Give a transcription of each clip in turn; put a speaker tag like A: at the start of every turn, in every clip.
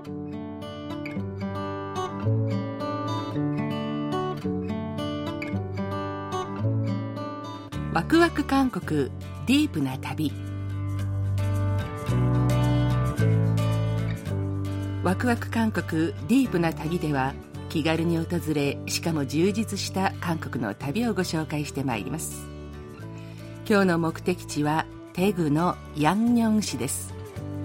A: ワクワク韓国ディープな旅。ワクワク韓国ディープな旅では、気軽に訪れ、しかも充実した韓国の旅をご紹介してまいります。今日の目的地はテグのヤンニョン市です。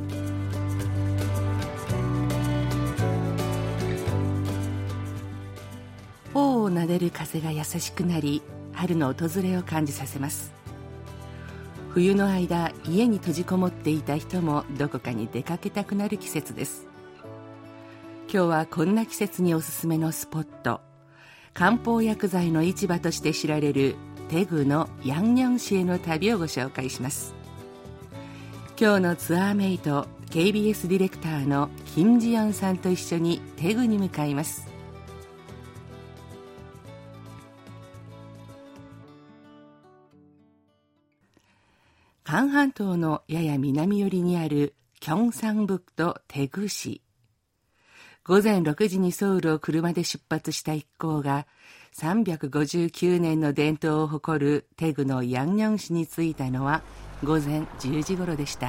A: 頬を撫でる風が優しくなり、春の訪れを感じさせます。冬の間、家に閉じこもっていた人もどこかに出かけたくなる季節です。今日はこんな季節におすすめのスポット、漢方薬剤の市場として知られるテグのヤンニョン市への旅をご紹介します。今日のツアーメイト KBS ディレクターのキム・ジヨンさんと一緒にテグに向かいます。韓半島のやや南寄りにあるキョンサンブクトテグ市。午前6時にソウルを車で出発した一行が、359年の伝統を誇るテグのヤンニョン市に着いたのは午前10時頃でした。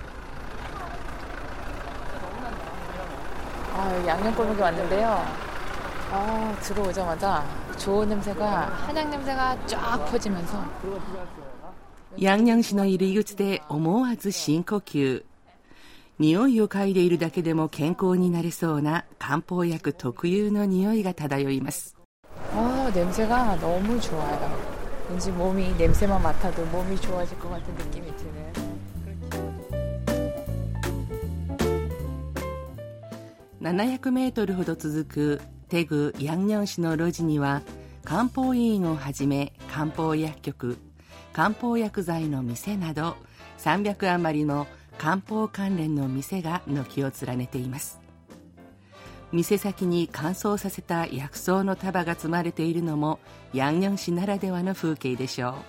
B: 양념골목에 왔는데요. 들어오자마자 좋은 냄새가, 한약 냄새가 쫙 퍼지면서.
A: ヤンニョン市の入り口で思わず深呼吸。匂いを嗅いでいるだけでも健康になれそうな漢方薬特有の匂いが漂います。
B: 냄새가 너무 좋아요. 왠지 몸이 냄새만 맡아도 몸이 좋아질 것 같은 느낌이 드는.
A: 700メートルほど続くテグヤンニョン市の路地には、漢方医院をはじめ漢方薬局、漢方薬剤の店など300余りの漢方関連の店が軒を連ねています。店先に乾燥させた薬草の束が積まれているのもヤンニョン市ならではの風景でしょ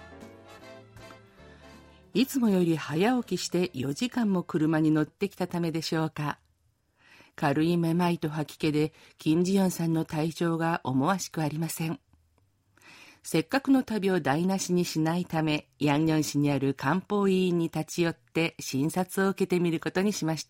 A: う。いつもより早起きして4時間も車に乗ってきたためでしょうか。軽いめまいと吐き気でキム・ジヨンさんの体調が思わしくありません。せっかくの旅を台無しにしないため、ヤンニョン市にある漢方医院に立ち寄って診察を受けてみることにしました。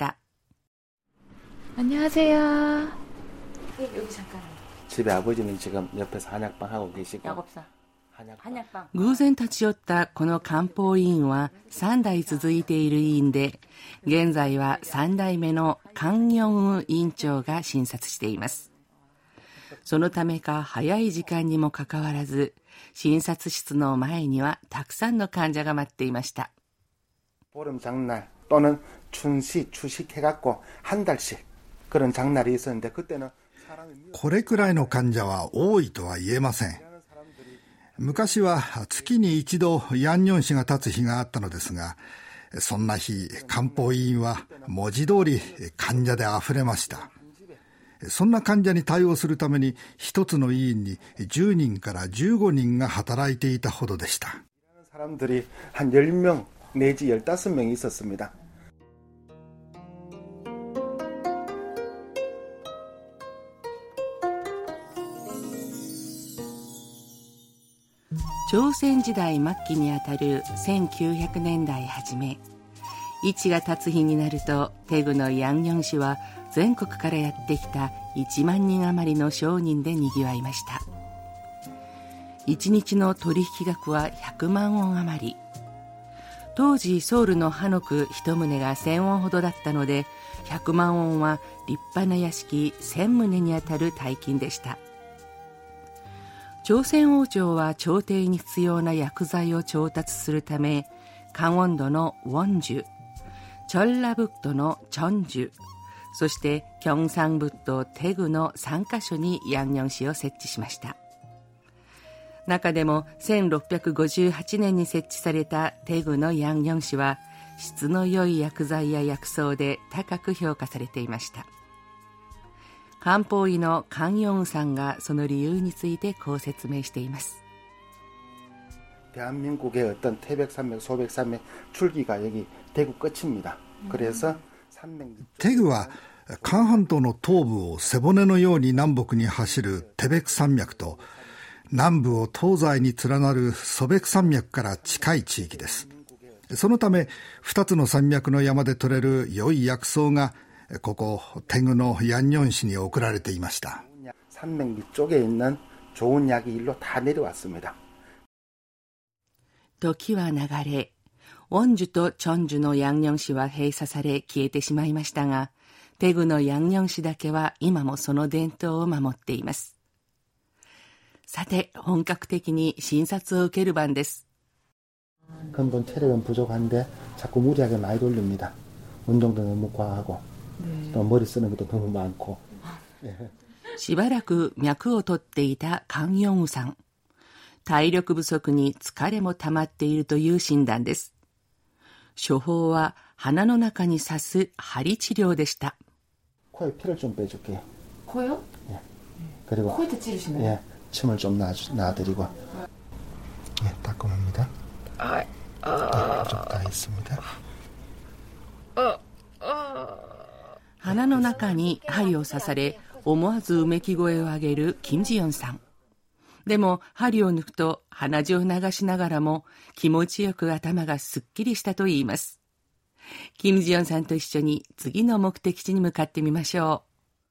B: 안녕하세요. 여기 잠깐.
C: 집에 아버지는 지금 옆에서 한약방 하고 계시고.
B: 약업사. 한약방.
A: 偶然立ち寄ったこの漢方医院は3代続いている医院で、現在は3代目のカン・ヨンウ院長が診察しています。そのためか早い時間にもかかわらず、診察室の前にはたくさんの患者が待っていました。
C: 보름 장날 또는 춘시, 추식해갖고 한 달씩 그런 장날이 있었는데 그때는
D: これくらいの患者は多いとは言えません。昔は月に一度ヤンニョン市が立つ日があったのですが、そんな日漢方医院は文字通り患者であふれました。そんな患者に対応するために一つの医院に10人から15人が働いていたほどでした。
C: 사람들이 한 10명 내지 15명이 있었습니다.
A: 朝鮮時代末期にあたる1900年代初め、市が立つ日になるとテグのヤンニョン市は全国からやってきた1万人余りの商人でにぎわいました。1日の取引額は100万ウォン余り。当時ソウルのハノ区1棟が1000ウォンほどだったので、100万ウォンは立派な屋敷1000棟にあたる大金でした。朝鮮王朝は朝廷に必要な薬剤を調達するため、カンウォンドのウォンジュ、チョンラブクトのチョンジュ、そしてキョンサンブットテグの3カ所にヤンニョン市を設置しました。中でも1658年に設置されたテグのヤンニョン市は、質の良い薬剤や薬草で高く評価されていました。漢方医のカン・ヨンさんがその理由についてこう説明しています。
C: 대한민국의 어떤 태백산맥, 소백산맥 줄기가 여기 대구 끝입니다. 그래서
D: テグは韓半島の東部を背骨のように南北に走るテベク山脈と、南部を東西に連なるソベク山脈から近い地域です。そのため2つの山脈の山で採れる良い薬草がここ태국の양녕시に送られていました。
C: 산맥 밑쪽에 있는 좋은 약이 일로 다 내려왔습니다.
A: 時は流れ、원주と전주の양녕시は閉鎖され消えてしまいましたが、태국の양녕시だけは今もその伝統を守っています。さて、本格的に診察を受ける番です。
C: 근본 체력은 부족한데 자꾸 무리하게 많이 돌립니다. 운동도 너무 과하고 또 머리 쓰는 것도 너무 많고.
A: しばらく脈を取っていたカン・ヨンウさん。体力不足に疲れも溜まっているという診断です。処方は鼻の中に刺す針治療でした。
C: 코에 피를 좀 빼줄게요.
B: 코요?
C: 예. 그리고
B: 코에다 찌르시나요?
C: 예, 침을 좀 놔드리고. 예, 닦아봅니다. 네, 부족 다 있습니다.
A: 鼻の中に針を刺され、思わずうめき声を上げるキム・ジヨンさん。でも針を抜くと鼻血を流しながらも気持ちよく頭がすっきりしたと言います。キム・ジヨンさんと一緒に次の目的地に向かってみましょう。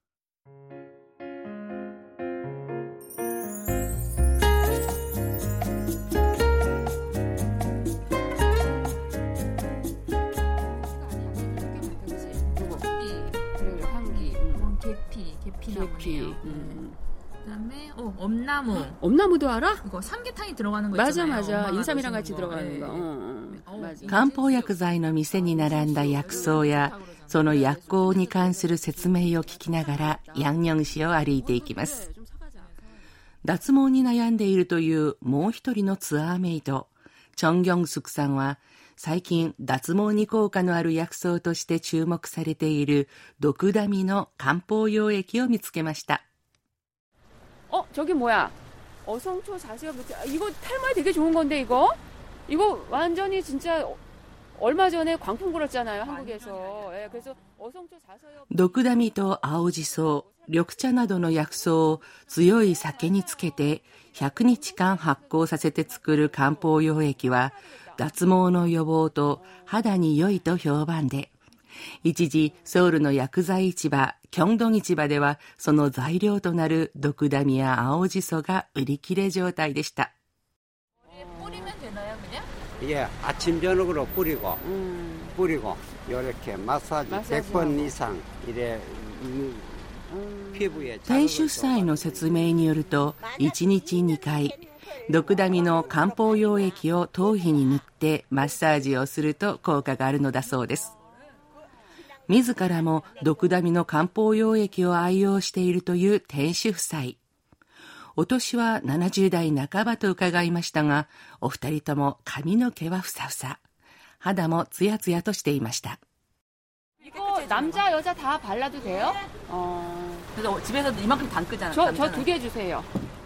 E: 그다음에 엄나무.
F: 엄나무도 알아?
E: 이거 삼계탕이 들어가는 거
F: 맞아,
E: 있잖아요.
F: 맞아. 인삼이랑 같이 들어가는 거.
A: 맞아. 漢方薬剤の店に並んだ薬草やその薬効に関する説明を聞きながら양녕시を歩いていきます。脱毛に悩んでいるというもう一人のツアーメイトチョン・ギョンスクさんは最近脱毛に効果のある薬草として注目されている毒ダミの漢方溶液を見つけました。
F: 저기 뭐야? 어성초 자수엽. 이거 탈모에 되게 좋은 건데 이거 완전히 진짜 얼마 전에 광풍 불었잖아요, 한국에서. 예, 그래서 어성초 자수엽.
A: 毒ダミと青じそ、緑茶などの薬草を強い酒につけて100日間発酵させて作る漢方溶液は脱毛の予防と肌に良いと評判で、一時ソウルの薬剤市場경동市場ではその材料となる毒ダミや青じそが売り切れ状態でした。
E: 뿌리면 되나요, 그냥?
G: 예, 아침 저녁으로 뿌리고 이렇게 마사지 100번 이상 이래 피부에.
A: 店主夫妻の説明によると1日2回毒ダミの漢方溶液を頭皮に塗ってマッサージをすると効果があるのだそうです。 自らも毒ダミの漢方溶液を愛用しているという店主夫妻。お年は70代半ばと伺いましたが、お二人とも髪の毛はふさふさ、肌もツヤツヤとしていました。
F: 이거 남자 여자 다 발라도 돼요?
E: 그래서 집에서도 이만큼 담그잖아요.
F: 저 2개 주세요.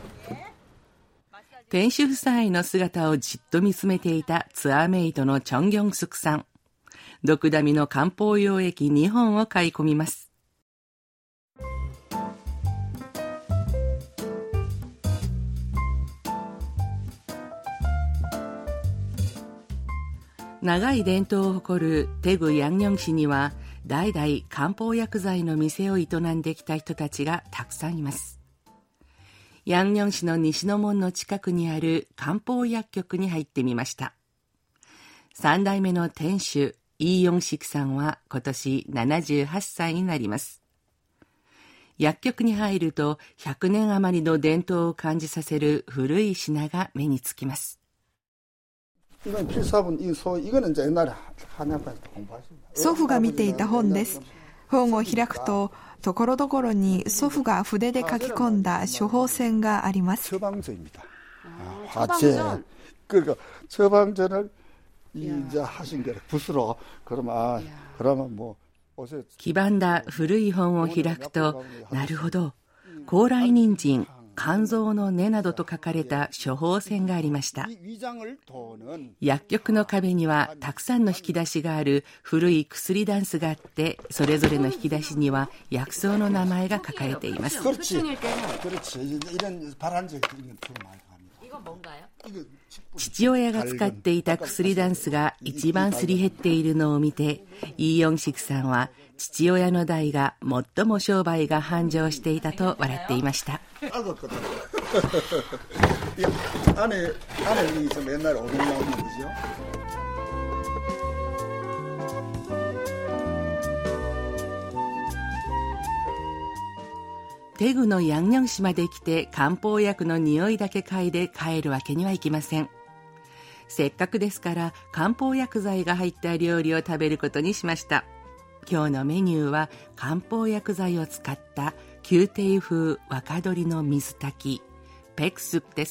A: 店主夫妻の姿をじっと見つめていたツアーメイトのチョン・ギョンスクさん。 毒ダミの漢方溶液2本を買い込みます。長い伝統を誇る태국 양녕시には代々漢方薬剤の店を営んできた人たちがたくさんいます。양녕시の西の門の近くにある漢方薬局に入ってみました。3代目の店主イ・ヨンシクさんは今年78歳になります。薬局に入ると100年余りの伝統を感じさせる古い品が目につきます。
H: 祖父が見ていた本です。本を開くとところどころに祖父が筆で書き込んだ処方箋があります。
A: 黄ばんだ古い本を開くと、なるほど、高麗人参、 肝臓の根などと書かれた処方箋がありました。薬局の壁にはたくさんの引き出しがある古い薬ダンスがあって、それぞれの引き出しには薬草の名前が書かれています。父親が使っていた薬ダンスが一番すり減っているのを見て、イ・ヨンシクさんは父親の代が最も商売が繁盛していたと笑っていました。テグのヤンニョン市まで来て漢方薬の匂いだけ嗅いで帰るわけにはいきません。せっかくですから漢方薬剤が入った料理を食べることにしました。今日のメニューは漢方薬剤を使った宮廷風若鶏の水炊きペクスプです。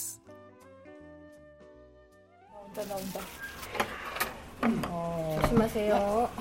B: 조심하세요.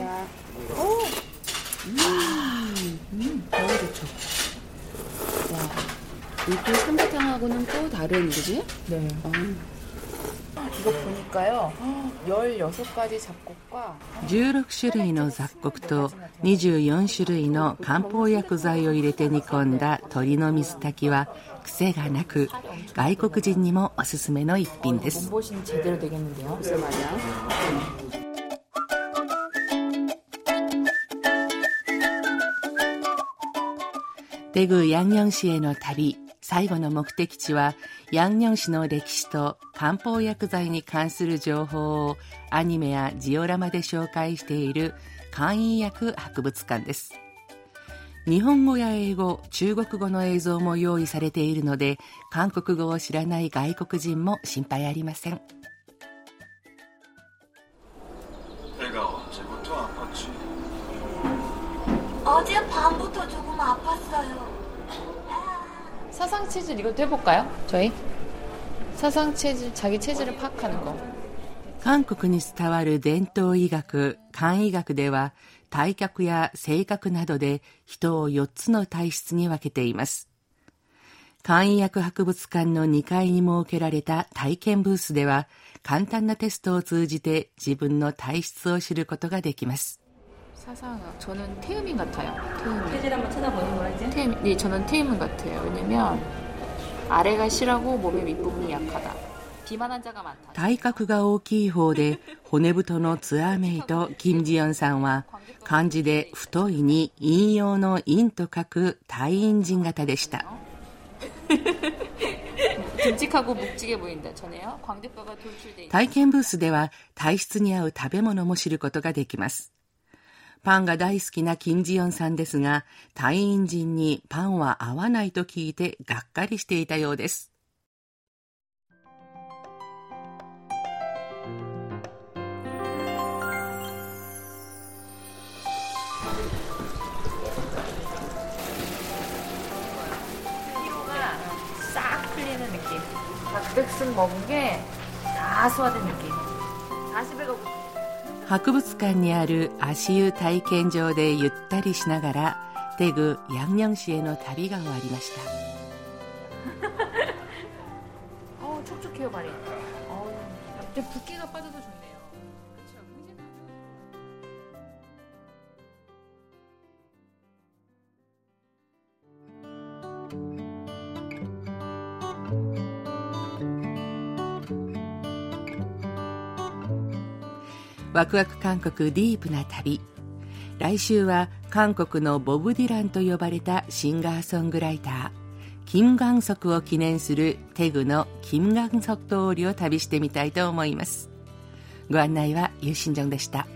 F: 너무 좋죠. 와, 이거 삼계탕하고는 또 다른, 그지?
B: 네. 이거 보니까요, 16가지 잡곡과
A: 16種類の雑穀と24種類の漢方薬剤を入れて煮込んだ鶏の水炊きは癖がなく、外国人にもおすすめの一品です。
B: 몸보신 제대로 되겠는데요?
F: 글쎄 말이야.
A: テグヤンニョン市への旅、最後の目的地はヤンニョン市の歴史と漢方薬剤に関する情報をアニメやジオラマで紹介している漢医薬博物館です。日本語や英語、中国語の映像も用意されているので、韓国語を知らない外国人も心配ありません。
I: 어젯밤부터 조금 아팠어요.
B: 사상 체질 이것도 해볼까요? 저희? 사상 체질, 자기 체질을 파악하는 거.
A: 韓国に伝わる伝統医学、漢医学では体格や性格などで人を4つの体質に分けています。漢医薬博物館の2階に設けられた体験ブースでは、簡単なテストを通じて自分の体質を知ることができます。
B: 사상학 저는 태음인 같아요. 태음인.
E: 체질 한번 찾아보는 거야 이제?
B: 태음, 네, 저는 태음인 같아요. 왜냐면 아래가 실하고 몸의 윗부분이 약하다. 비만 환자가 많다.
A: 体格が大きい方で骨太のツアーメイト金智恩さんは漢字で太いに陰陽の陰と書く太陰人型でした。
B: 듬직하고 묵직해 보인다. 전에요. 광대뼈가 돌출돼.
A: 体験ブースでは体質に合う食べ物も知ることができます。 パンが大好きな金智恩さんですが、太陰人にパンは合わないと聞いてがっかりしていたようです。
B: 피로가 싹 풀리는 느낌. 닭백숙 먹은 게 다 소화된 느낌. 다시 배가 고파.
A: 博物館にある足湯体験場でゆったりしながらテグヤンニョン市への旅が終わりました。
B: 촉촉해요 발이. 근데 붓기가 빠져도 좋네요.
A: 그렇죠. ワクワク韓国ディープな旅。来週は韓国のボブ・ディランと呼ばれたシンガーソングライターキム・ガンソクを記念するテグのキム・ガンソク通りを旅してみたいと思います。ご案内はユーシンジョンでした。